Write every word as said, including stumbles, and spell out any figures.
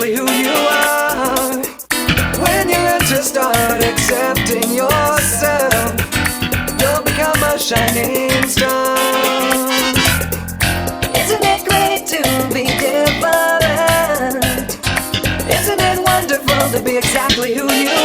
exactly who you are. When you learn to start accepting yourself, you'll become a shining star. Isn't it great to be different? Isn't it wonderful to be exactly who you are?